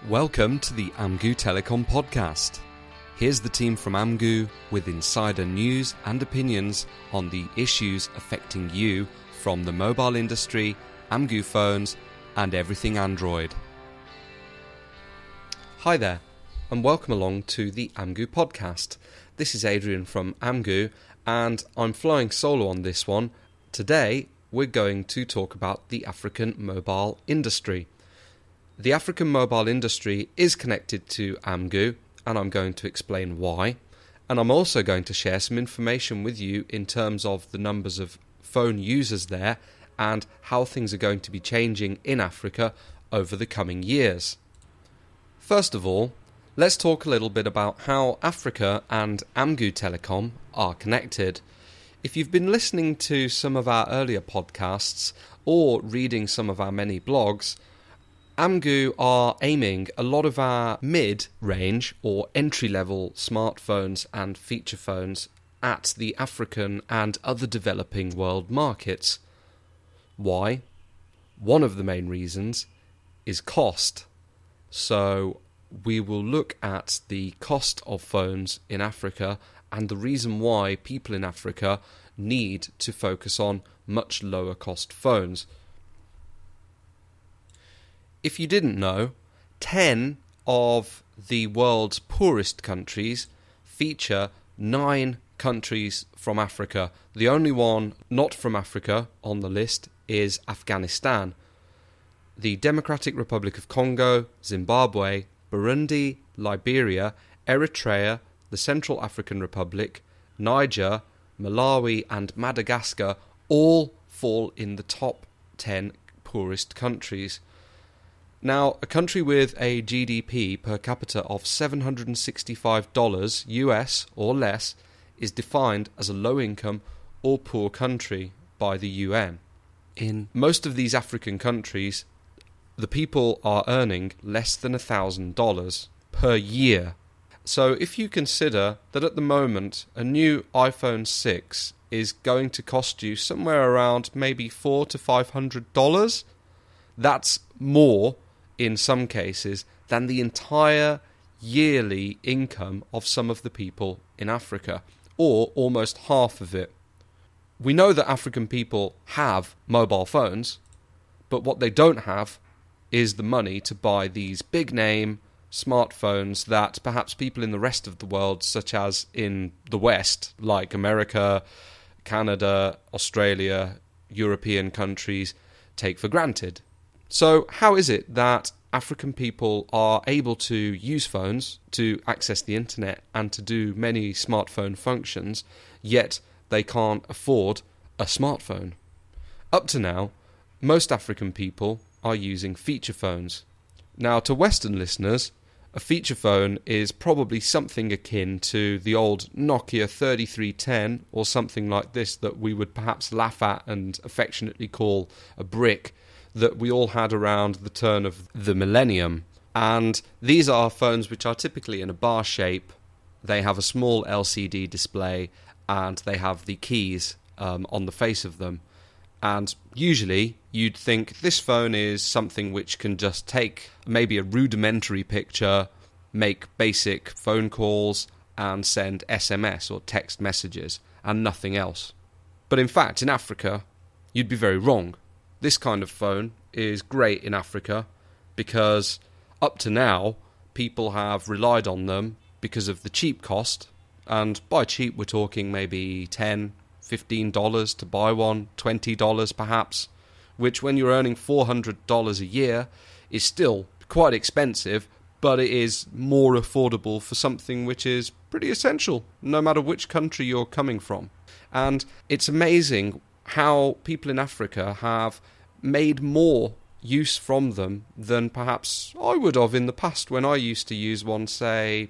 Welcome to the Amgu Telecom podcast. Here's the team from Amgu with insider news and opinions on the issues affecting you from the mobile industry, Amgu phones, and everything Android. Hi there, and welcome along to the Amgu podcast. This is Adrian from Amgu, and I'm flying solo on this one. Today, we're going to talk about the African mobile industry. The African mobile industry is connected to Amgu, and I'm going to explain why. And I'm also going to share some information with you in terms of the numbers of phone users there and how things are going to be changing in Africa over the coming years. First of all, let's talk a little bit about how Africa and Amgu Telecom are connected. If you've been listening to some of our earlier podcasts or reading some of our many blogs, Amgu are aiming a lot of our mid-range or entry-level smartphones and feature phones at the African and other developing world markets. Why? One of the main reasons is cost. So we will look at the cost of phones in Africa and the reason why people in Africa need to focus on much lower cost phones. If you didn't know, 10 of the world's poorest countries feature 9 countries from Africa. The only one not from Africa on the list is Afghanistan. The Democratic Republic of Congo, Zimbabwe, Burundi, Liberia, Eritrea, the Central African Republic, Niger, Malawi and Madagascar all fall in the top 10 poorest countries. Now, a country with a GDP per capita of $765 US or less is defined as a low-income or poor country by the UN. In most of these African countries, the people are earning less than $1,000 per year. So if you consider that at the moment a new iPhone 6 is going to cost you somewhere around maybe $400 to $500, that's more in some cases than the entire yearly income of some of the people in Africa, or almost half of it. We know that African people have mobile phones, but what they don't have is the money to buy these big name smartphones that perhaps people in the rest of the world, such as in the West, like America, Canada, Australia, European countries, take for granted. So how is it that African people are able to use phones to access the internet and to do many smartphone functions, yet they can't afford a smartphone? Up to now, most African people are using feature phones. Now, to Western listeners, a feature phone is probably something akin to the old Nokia 3310 or something like this that we would perhaps laugh at and affectionately call a brick, that we all had around the turn of the millennium. And these are phones which are typically in a bar shape. They have a small LCD display and they have the keys on the face of them. And usually you'd think this phone is something which can just take maybe a rudimentary picture, make basic phone calls and send SMS or text messages and nothing else. But in fact, in Africa, you'd be very wrong. This kind of phone is great in Africa because up to now people have relied on them because of the cheap cost, and by cheap we're talking maybe $10, $15 to buy one, $20 perhaps, which when you're earning $400 a year is still quite expensive, but it is more affordable for something which is pretty essential no matter which country you're coming from. And it's amazing how people in Africa have made more use from them than perhaps I would have in the past when I used to use one, say,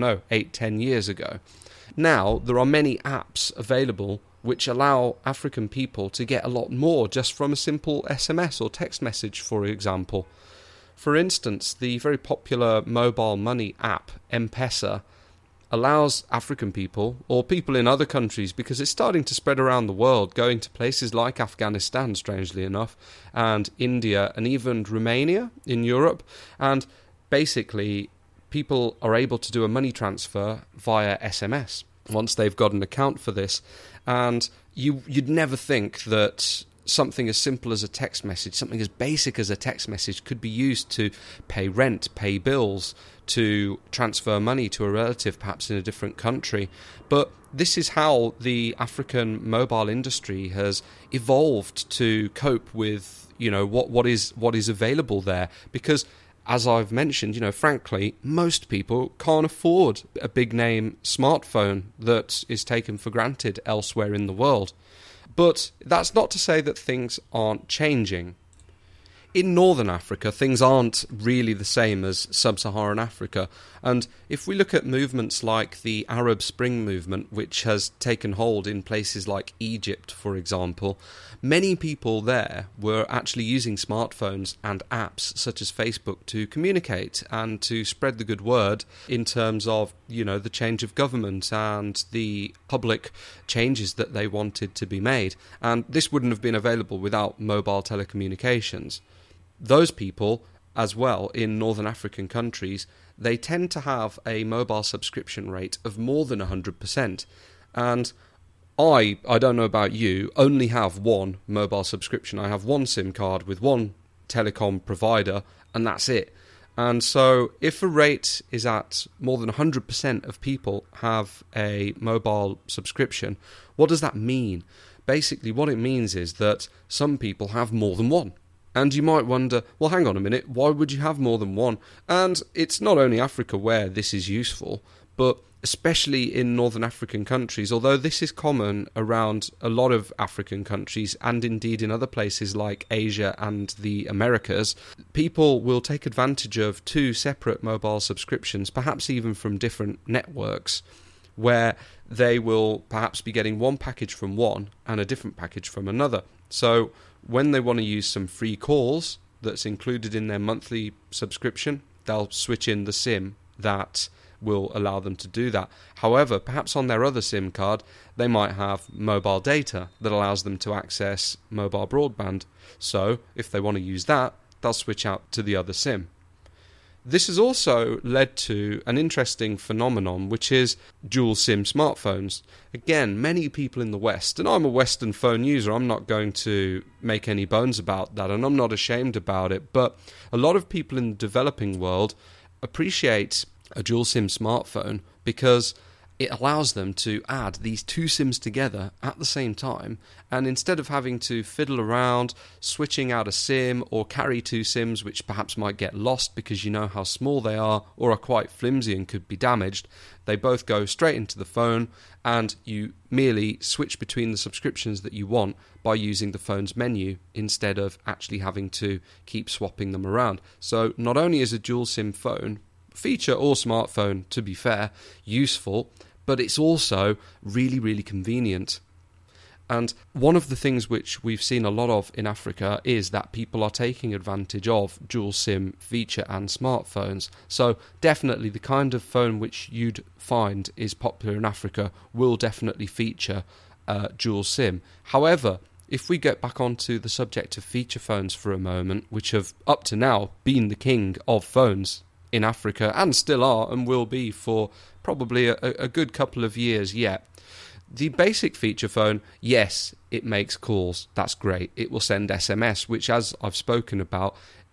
8-10 years ago. Now, there are many apps available which allow African people to get a lot more just from a simple SMS or text message, for example. For instance, the very popular mobile money app, M-Pesa, allows African people, or people in other countries, because it's starting to spread around the world, going to places like Afghanistan, strangely enough, and India, and even Romania in Europe, and basically people are able to do a money transfer via SMS once they've got an account for this. And you'd never think that something as simple as a text message, something as basic as a text message, could be used to pay rent, pay bills, to transfer money to a relative perhaps in a different country. But this is how the African mobile industry has evolved to cope with, what is available there. Because, as I've mentioned, frankly, most people can't afford a big name smartphone that is taken for granted elsewhere in the world. But that's not to say that things aren't changing. In Northern Africa, things aren't really the same as Sub-Saharan Africa. And if we look at movements like the Arab Spring movement, which has taken hold in places like Egypt, for example, many people there were actually using smartphones and apps such as Facebook to communicate and to spread the good word in terms of, the change of government and the public changes that they wanted to be made. And this wouldn't have been available without mobile telecommunications. Those people, as well, in Northern African countries, they tend to have a mobile subscription rate of more than 100%. And I don't know about you, only have one mobile subscription. I have one SIM card with one telecom provider, and that's it. And so if a rate is at more than 100% of people have a mobile subscription, what does that mean? Basically, what it means is that some people have more than one. And you might wonder, well, hang on a minute, why would you have more than one? And it's not only Africa where this is useful, but especially in Northern African countries, although this is common around a lot of African countries and indeed in other places like Asia and the Americas, people will take advantage of two separate mobile subscriptions, perhaps even from different networks, where they will perhaps be getting one package from one and a different package from another. So when they want to use some free calls that's included in their monthly subscription, they'll switch in the SIM that will allow them to do that. However, perhaps on their other SIM card, they might have mobile data that allows them to access mobile broadband. So if they want to use that, they'll switch out to the other SIM. This has also led to an interesting phenomenon, which is dual SIM smartphones. Again, many people in the West, and I'm a Western phone user, I'm not going to make any bones about that, and I'm not ashamed about it, but a lot of people in the developing world appreciate a dual SIM smartphone because it allows them to add these two SIMs together at the same time, and instead of having to fiddle around switching out a SIM or carry two SIMs which perhaps might get lost because you know how small they are or are quite flimsy and could be damaged, they both go straight into the phone and you merely switch between the subscriptions that you want by using the phone's menu instead of actually having to keep swapping them around. So not only is a dual SIM phone, feature or smartphone to be fair, useful, but it's also really, really convenient. And one of the things which we've seen a lot of in Africa is that people are taking advantage of dual SIM feature and smartphones. So definitely the kind of phone which you'd find is popular in Africa will definitely feature dual SIM. However, if we get back onto the subject of feature phones for a moment, which have up to now been the king of phones in Africa and still are and will be for probably a good couple of years yet. The basic feature phone, yes, it makes calls. That's great. It will send SMS, which, as I've spoken about,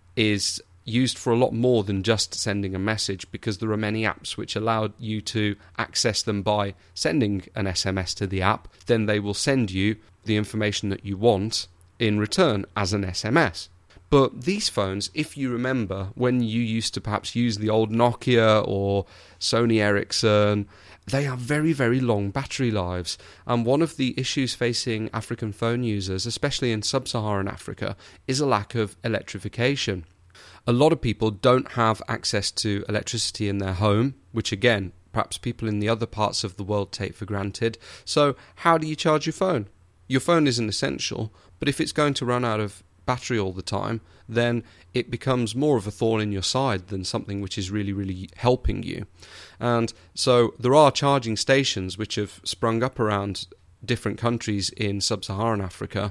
is used for a lot more than just sending a message, because there are many apps which allow you to access them by sending an SMS to the app. Then they will send you the information that you want in return as an SMS. But these phones, if you remember when you used to perhaps use the old Nokia or Sony Ericsson, they have very, very long battery lives. And one of the issues facing African phone users, especially in sub-Saharan Africa, is a lack of electrification. A lot of people don't have access to electricity in their home, which again, perhaps people in the other parts of the world take for granted. So how do you charge your phone? Your phone is an essential, but if it's going to run out of battery all the time, then it becomes more of a thorn in your side than something which is really, really helping you. And so there are charging stations which have sprung up around different countries in sub-Saharan Africa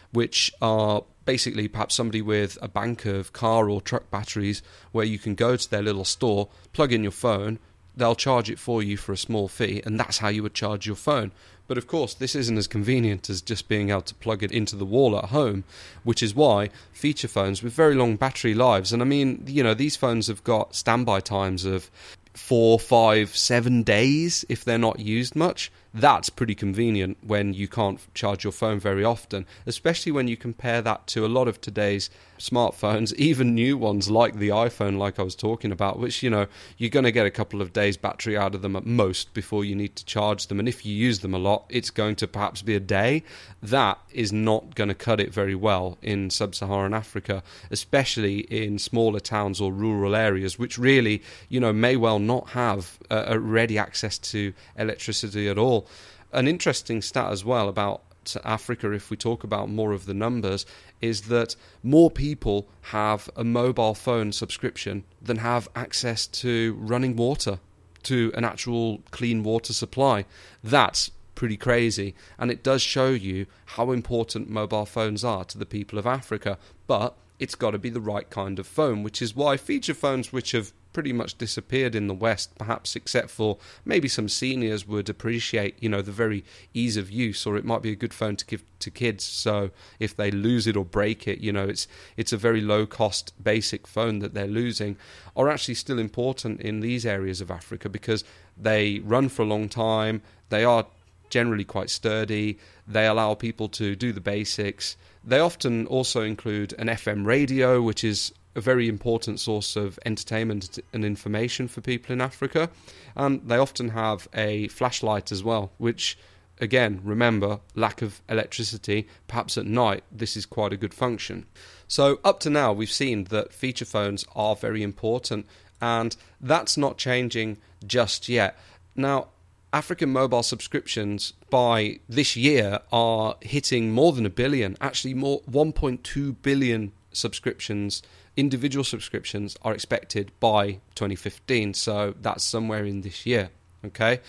which are basically perhaps somebody with a bank of car or truck batteries where you can go to their little store, plug in your phone, they'll charge it for you for a small fee, and that's how you would charge your phone. But of course, this isn't as convenient as just being able to plug it into the wall at home, which is why feature phones with very long battery lives, and I mean, these phones have got standby times of 4, 5, 7 days if they're not used much. That's pretty convenient when you can't charge your phone very often, especially when you compare that to a lot of today's smartphones, even new ones like the iPhone, like I was talking about, which, you're going to get a couple of days battery out of them at most before you need to charge them. And if you use them a lot, it's going to perhaps be a day. That is not going to cut it very well in sub-Saharan Africa, especially in smaller towns or rural areas, which really, may well not have a ready access to electricity at all. An interesting stat as well about Africa, if we talk about more of the numbers, is that more people have a mobile phone subscription than have access to running water, to an actual clean water supply. That's pretty crazy, and it does show you how important mobile phones are to the people of Africa. But it's got to be the right kind of phone, which is why feature phones, which have pretty much disappeared in the West, perhaps except for maybe some seniors would appreciate, the very ease of use, or it might be a good phone to give to kids. So if they lose it or break it, it's a very low cost basic phone that they're losing, are actually still important in these areas of Africa because they run for a long time. They are generally quite sturdy. They allow people to do the basics. They often also include an FM radio, which is a very important source of entertainment and information for people in Africa. And they often have a flashlight as well, which, again, remember, lack of electricity, perhaps at night, this is quite a good function. So up to now, we've seen that feature phones are very important, and that's not changing just yet. Now, African mobile subscriptions by this year are hitting more than 1 billion, actually more 1.2 billion subscriptions. Individual subscriptions are expected by 2015, so that's somewhere in this year. Okay,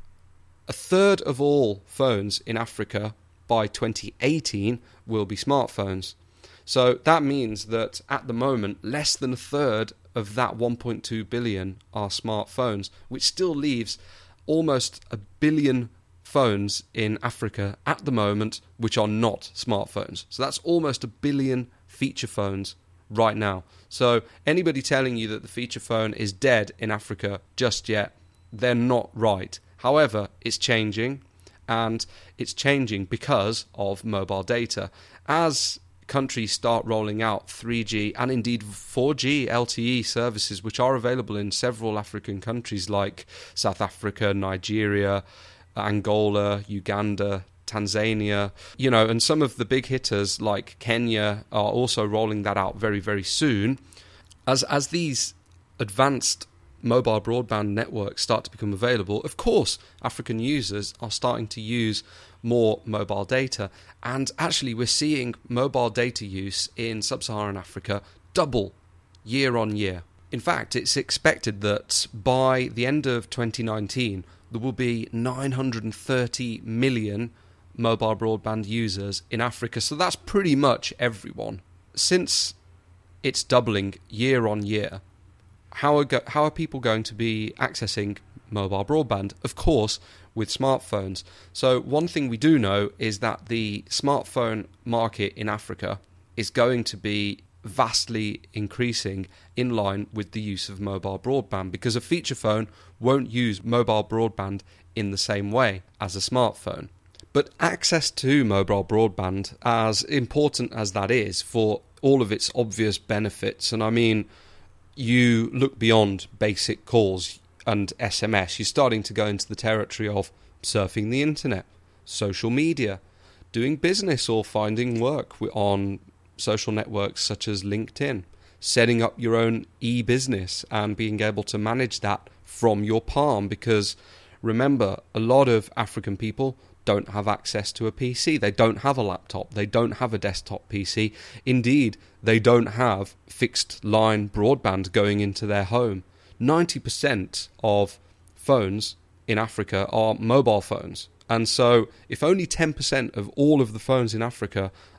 a third of all phones in Africa by 2018 will be smartphones. So that means that at the moment, less than a third of that 1.2 billion are smartphones, which still leaves almost 1 billion phones in Africa at the moment which are not smartphones. So that's almost 1 billion feature phones right now. So anybody telling you that the feature phone is dead in Africa just yet, they're not right. However, it's changing, and it's changing because of mobile data. As countries start rolling out 3G and indeed 4G LTE services, which are available in several African countries like South Africa, Nigeria, Angola, Uganda, Tanzania, and some of the big hitters like Kenya are also rolling that out very, very soon. As these advanced mobile broadband networks start to become available, of course, African users are starting to use more mobile data. And actually, we're seeing mobile data use in sub-Saharan Africa double year on year. In fact, it's expected that by the end of 2019, there will be 930 million mobile broadband users in Africa. So that's pretty much everyone. Since it's doubling year on year, how are people going to be accessing mobile broadband? Of course, with smartphones. So one thing we do know is that the smartphone market in Africa is going to be vastly increasing in line with the use of mobile broadband, because a feature phone won't use mobile broadband in the same way as a smartphone. But access to mobile broadband, as important as that is for all of its obvious benefits, and I mean, you look beyond basic calls and SMS, you're starting to go into the territory of surfing the internet, social media, doing business or finding work on social networks such as LinkedIn, setting up your own e-business and being able to manage that from your palm, because remember, a lot of African people don't have access to a PC. They don't have a laptop. They don't have a desktop PC. Indeed, they don't have fixed line broadband going into their home. 90% of phones in Africa are mobile phones. And so if only 10% of all of the phones in Africa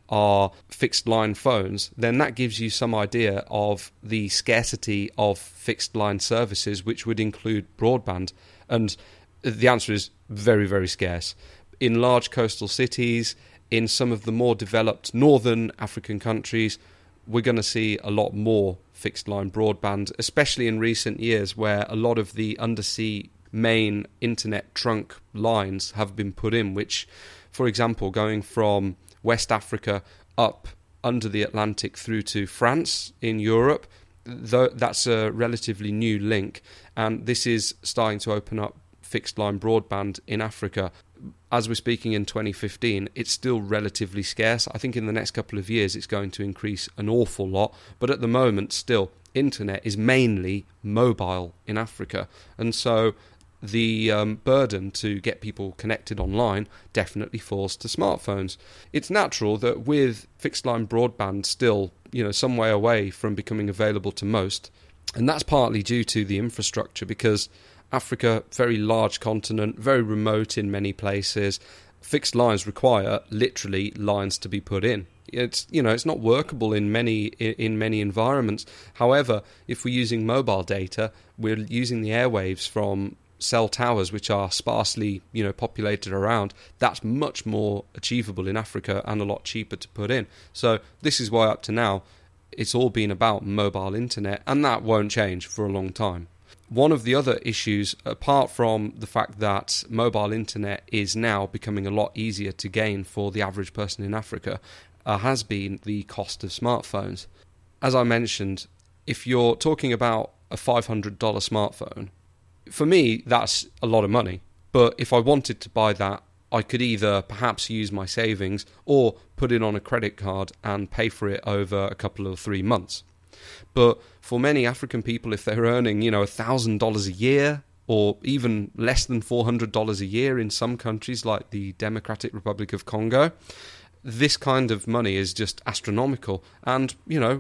are fixed line phones, then that gives you some idea of the scarcity of fixed line services, which would include broadband. And the answer is very, very scarce. In large coastal cities, in some of the more developed northern African countries, we're going to see a lot more fixed line broadband, especially in recent years where a lot of the undersea main internet trunk lines have been put in, which, for example, going from West Africa up under the Atlantic through to France in Europe, that's a relatively new link, and this is starting to open up fixed line broadband in Africa. As we're speaking in 2015, it's still relatively scarce. I think in the next couple of years it's going to increase an awful lot, but at the moment still internet is mainly mobile in Africa, and so the burden to get people connected online definitely falls to smartphones. It's natural that with fixed line broadband still, some way away from becoming available to most, and that's partly due to the infrastructure, because Africa, very large continent, very remote in many places, fixed lines require literally lines to be put in. It's not workable in many environments. However, if we're using mobile data, we're using the airwaves from cell towers which are sparsely populated around. That's much more achievable in Africa and a lot cheaper to put in. So this is why up to now it's all been about mobile internet, and that won't change for a long time. One of the other issues, apart from the fact that mobile internet is now becoming a lot easier to gain for the average person in Africa, has been the cost of smartphones. As I mentioned, if you're talking about a $500 smartphone, for me, that's a lot of money. But if I wanted to buy that, I could either perhaps use my savings or put it on a credit card and pay for it over a couple of 3 months. But for many African people, if they're earning, $1,000 a year, or even less than $400 a year in some countries like the Democratic Republic of Congo, this kind of money is just astronomical. And,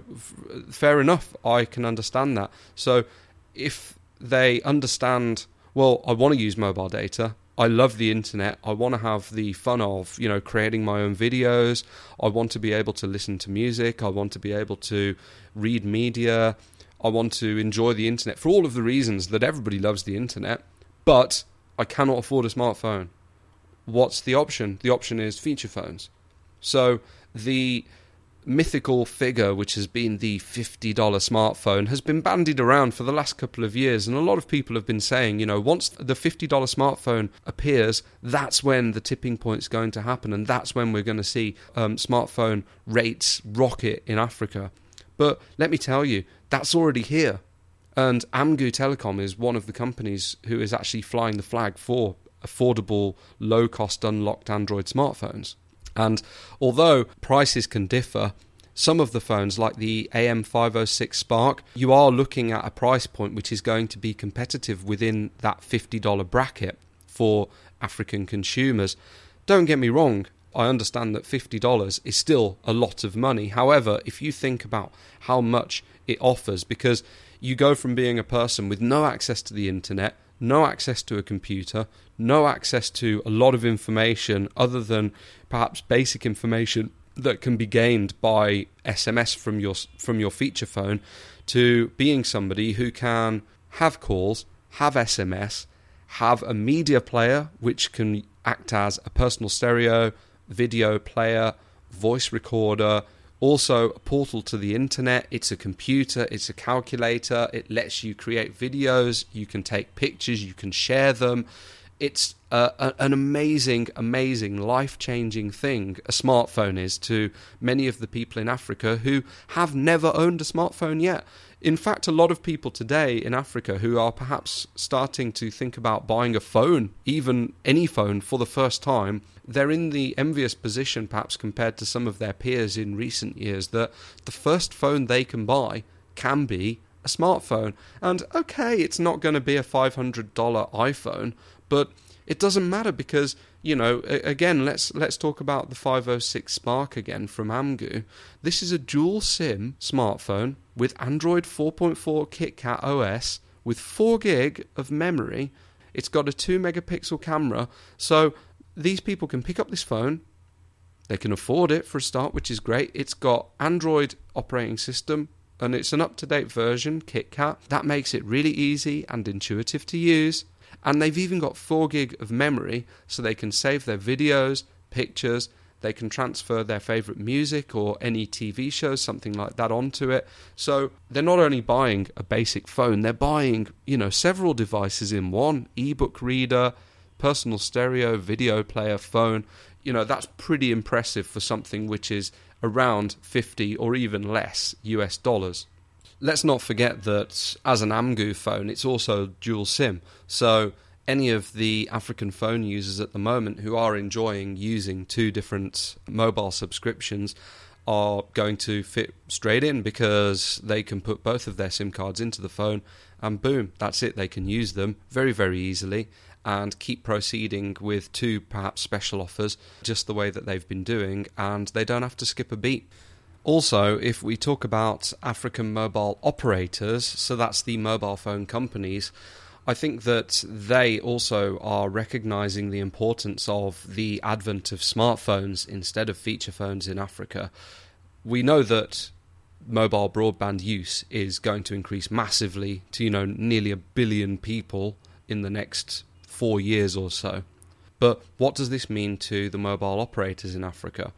fair enough, I can understand that. So if they understand, well, I want to use mobile data, I love the internet, I want to have the fun of, creating my own videos, I want to be able to listen to music, I want to be able to read media, I want to enjoy the internet for all of the reasons that everybody loves the internet, but I cannot afford a smartphone. What's the option? The option is feature phones. So the mythical figure, which has been the $50 smartphone, has been bandied around for the last couple of years, and a lot of people have been saying, once the $50 smartphone appears, that's when the tipping point's going to happen, and that's when we're going to see smartphone rates rocket in Africa. But let me tell you, that's already here, and Amgu Telecom is one of the companies who is actually flying the flag for affordable, low-cost, unlocked Android smartphones. And although prices can differ, some of the phones, like the AM506 Spark, you are looking at a price point which is going to be competitive within that $50 bracket for African consumers. Don't get me wrong, I understand that $50 is still a lot of money. However, if you think about how much it offers, because you go from being a person with no access to the internet, no access to a computer, no access to a lot of information other than perhaps basic information that can be gained by SMS from your feature phone, to being somebody who can have calls, have SMS, have a media player which can act as a personal stereo, video player, voice recorder, also a portal to the internet. It's a computer, it's a calculator, it lets you create videos, you can take pictures, you can share them. It's an amazing, life-changing thing a smartphone is to many of the people in Africa who have never owned a smartphone yet. In fact, a lot of people today in Africa who are perhaps starting to think about buying a phone, even any phone, for the first time, they're in the envious position, perhaps compared to some of their peers in recent years, that the first phone they can buy can be a smartphone. And okay, it's not going to be a $500 iPhone, but it doesn't matter because, again, let's talk about the 506 Spark again from Amgu. This is a dual SIM smartphone with Android 4.4 KitKat OS with 4 gig of memory. It's got a 2 megapixel camera. So these people can pick up this phone, They can afford it for a start, which is great. It's got Android operating system, and it's an up-to-date version, KitKat. That makes it really easy and intuitive to use. And they've even got 4 gig of memory, so they can save their videos, pictures, they can transfer their favourite music or any TV shows, something like that, onto it. So they're not only buying a basic phone, they're buying, several devices in one: ebook reader, personal stereo, video player, phone. That's pretty impressive for something which is around 50 or even less US dollars. Let's not forget that as an AMGU phone, it's also dual SIM. So any of the African phone users at the moment who are enjoying using 2 different mobile subscriptions are going to fit straight in, because they can put both of their SIM cards into the phone and boom, that's it. They can use them very, very easily and keep proceeding with 2 perhaps special offers just the way that they've been doing, and they don't have to skip a beat. Also, if we talk about African mobile operators, so that's the mobile phone companies, I think that they also are recognizing the importance of the advent of smartphones instead of feature phones in Africa. We know that mobile broadband use is going to increase massively to, nearly 1 billion people in the next 4 years or so. But what does this mean to the mobile operators in Africa?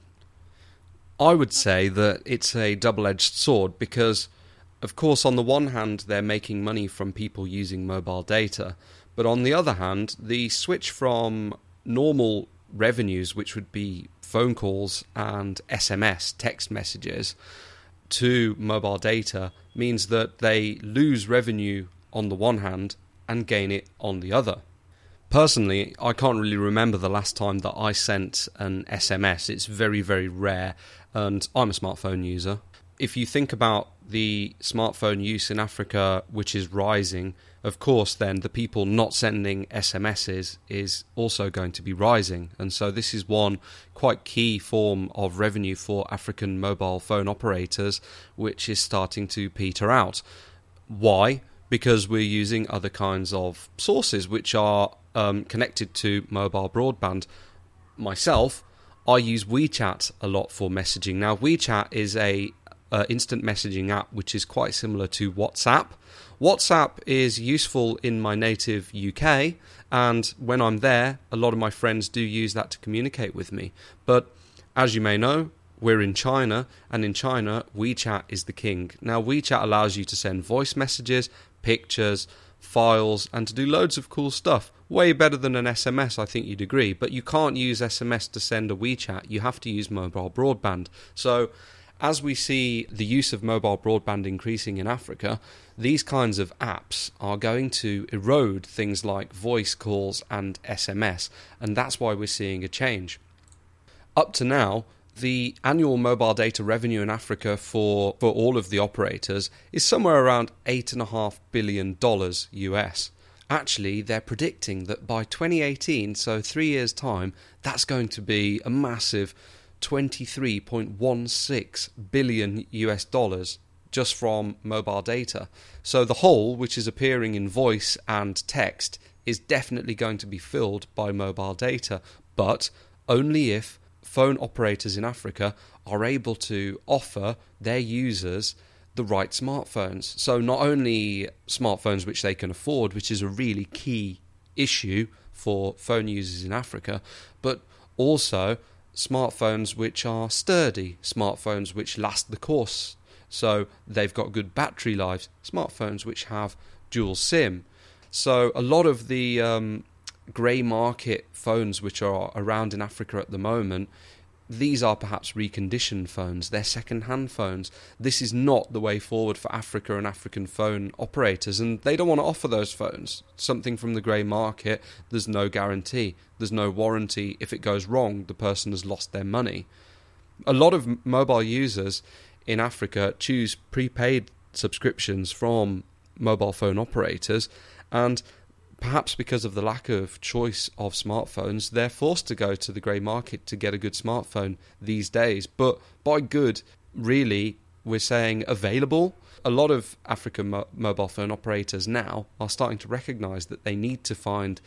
I would say that it's a double-edged sword, because of course, on the one hand, they're making money from people using mobile data, but on the other hand, the switch from normal revenues, which would be phone calls and SMS, text messages, to mobile data means that they lose revenue on the one hand and gain it on the other. Personally, I can't really remember the last time that I sent an SMS. It's very, very rare, and I'm a smartphone user. If you think about the smartphone use in Africa, which is rising, of course, then the people not sending SMSs is also going to be rising. And so this is one quite key form of revenue for African mobile phone operators, which is starting to peter out. Why? Because we're using other kinds of sources which are connected to mobile broadband. Myself, I use WeChat a lot for messaging. Now, WeChat is a instant messaging app which is quite similar to WhatsApp. WhatsApp is useful in my native UK, and when I'm there, a lot of my friends do use that to communicate with me. But as you may know, we're in China, and in China, WeChat is the king. Now, WeChat allows you to send voice messages, pictures, files, and to do loads of cool stuff. Way better than an SMS, I think you'd agree. But you can't use SMS to send a WeChat. You have to use mobile broadband. So as we see the use of mobile broadband increasing in Africa, these kinds of apps are going to erode things like voice calls and SMS, and that's why we're seeing a change. Up to now, the annual mobile data revenue in Africa for all of the operators is somewhere around $8.5 billion US. Actually, they're predicting that by 2018, so 3 years' time, that's going to be a massive $23.16 billion US dollars just from mobile data. So the hole, which is appearing in voice and text, is definitely going to be filled by mobile data, but only if phone operators in Africa are able to offer their users the right smartphones. So not only smartphones which they can afford, which is a really key issue for phone users in Africa, but also smartphones which are sturdy, smartphones which last the course, so they've got good battery lives, smartphones which have dual SIM. So a lot of the grey market phones which are around in Africa at the moment, these are perhaps reconditioned phones, they're second-hand phones. This is not the way forward for Africa and African phone operators, and they don't want to offer those phones. Something from the grey market, there's no guarantee, there's no warranty. If it goes wrong, the person has lost their money. A lot of mobile users in Africa choose prepaid subscriptions from mobile phone operators, and perhaps because of the lack of choice of smartphones, they're forced to go to the grey market to get a good smartphone these days. But by good, really, we're saying available. A lot of African mobile phone operators now are starting to recognise that they need to find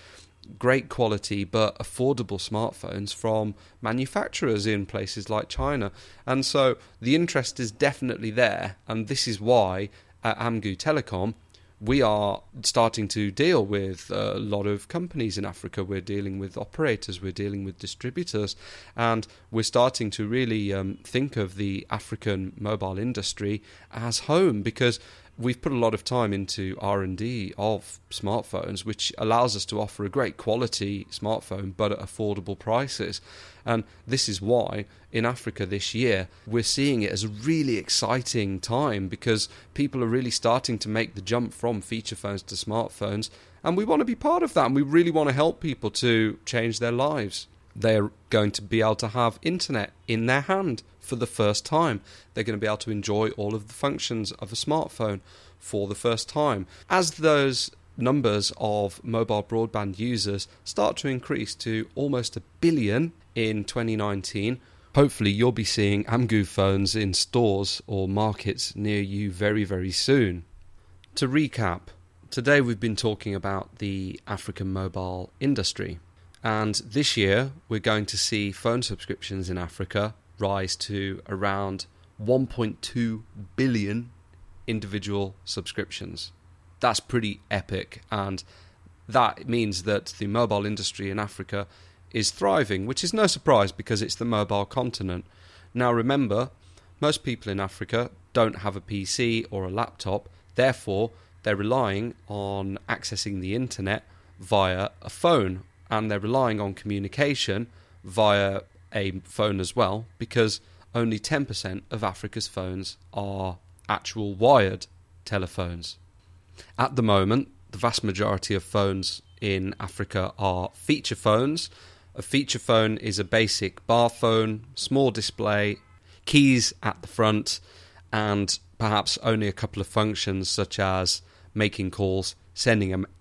great quality but affordable smartphones from manufacturers in places like China. And so the interest is definitely there, and this is why at Amgu Telecom we are starting to deal with a lot of companies in Africa. We're dealing with operators, we're dealing with distributors, and we're starting to really think of the African mobile industry as home, because we've put a lot of time into R&D of smartphones, which allows us to offer a great quality smartphone but at affordable prices. And this is why in Africa this year we're seeing it as a really exciting time, because people are really starting to make the jump from feature phones to smartphones, and we want to be part of that, and we really want to help people to change their lives. They're going to be able to have internet in their hand for the first time. They're going to be able to enjoy all of the functions of a smartphone for the first time. As those numbers of mobile broadband users start to increase to almost 1 billion in 2019, hopefully you'll be seeing Amgu phones in stores or markets near you very, very soon. To recap, today we've been talking about the African mobile industry. And this year, we're going to see phone subscriptions in Africa rise to around 1.2 billion individual subscriptions. That's pretty epic, and that means that the mobile industry in Africa is thriving, which is no surprise because it's the mobile continent. Now remember, most people in Africa don't have a PC or a laptop, therefore they're relying on accessing the internet via a phone, and they're relying on communication via a phone as well, because only 10% of Africa's phones are actual wired telephones. At the moment, the vast majority of phones in Africa are feature phones. A feature phone is a basic bar phone, small display, keys at the front, and perhaps only a couple of functions such as making calls, sending an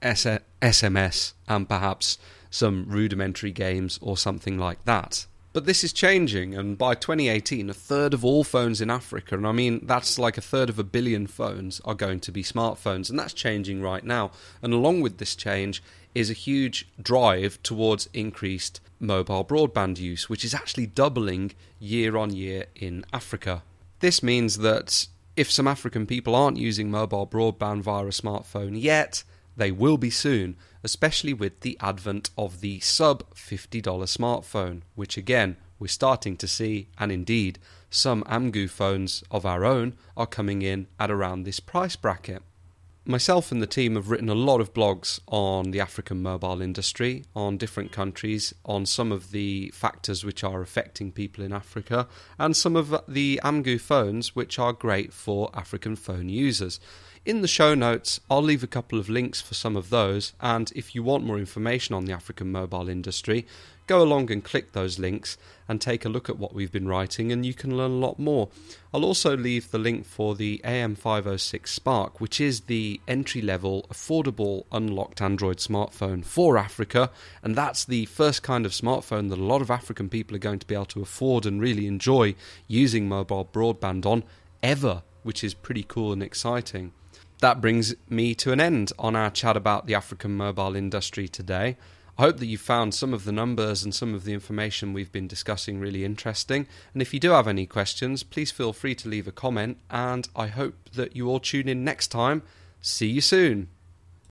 SMS, and perhaps some rudimentary games or something like that. But this is changing, and by 2018, a third of all phones in Africa, and I mean that's like a third of 1 billion phones, are going to be smartphones, and that's changing right now. And along with this change is a huge drive towards increased mobile broadband use, which is actually doubling year on year in Africa. This means that if some African people aren't using mobile broadband via a smartphone yet, they will be soon, especially with the advent of the sub-$50 smartphone, which again, we're starting to see, and indeed, some Amgu phones of our own are coming in at around this price bracket. Myself and the team have written a lot of blogs on the African mobile industry, on different countries, on some of the factors which are affecting people in Africa, and some of the Amgu phones which are great for African phone users. In the show notes, I'll leave a couple of links for some of those, and if you want more information on the African mobile industry, go along and click those links and take a look at what we've been writing, and you can learn a lot more. I'll also leave the link for the AM506 Spark, which is the entry-level, affordable, unlocked Android smartphone for Africa, and that's the first kind of smartphone that a lot of African people are going to be able to afford and really enjoy using mobile broadband on ever, which is pretty cool and exciting. That brings me to an end on our chat about the African mobile industry today. I hope that you found some of the numbers and some of the information we've been discussing really interesting. And if you do have any questions, please feel free to leave a comment. And I hope that you all tune in next time. See you soon.